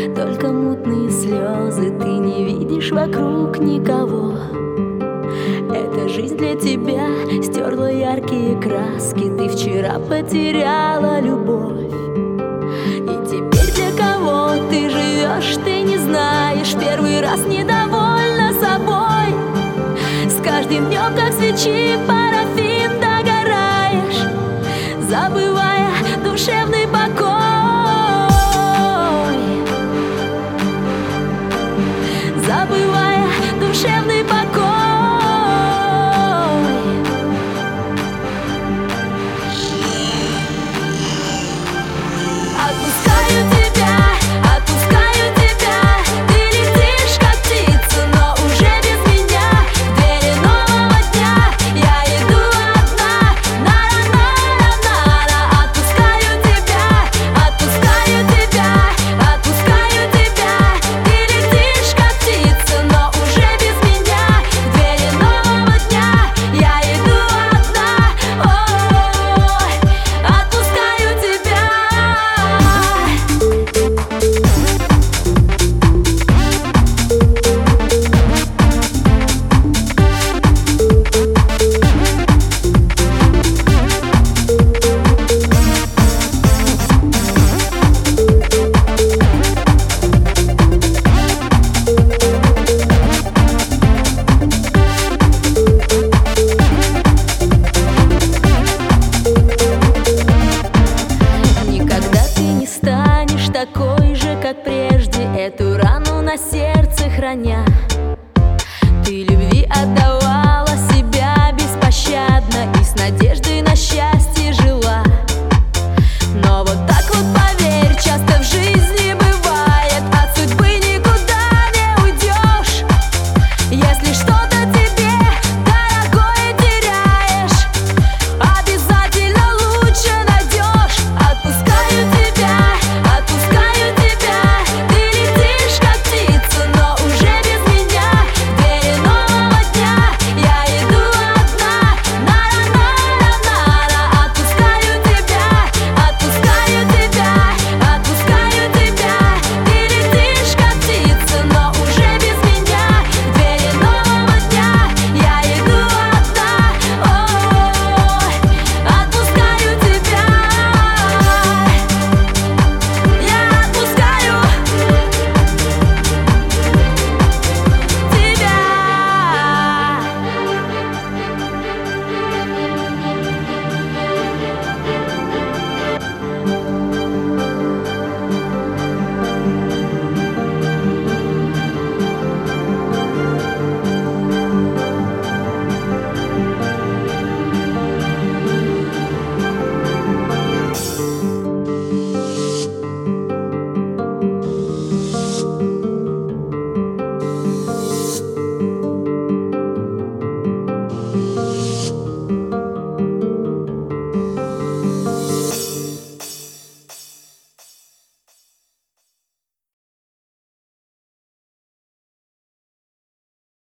только мутные слезы. Ты не видишь вокруг никого. Эта жизнь для тебя стерла яркие краски. Ты вчера потеряла любовь, и теперь для кого ты живешь, ты не знаешь. Первый раз недовольна собой. С каждым днем, как свечи парафин, догораешь, забывая душевный покой. Забывая душевный покой. Отпускаю тебя, отпускаю тебя. Ты летишь, как птица, но уже без меня. В двери нового дня я иду одна. На-на-на-на-на. Отпускаю тебя, отпускаю тебя, отпускаю тебя. Ты летишь, как птица, но уже без меня. В двери нового дня я иду одна. Ой, отпускаю тебя. Никогда ты не станешь такой же, как прежде, эту рану на сердце храня.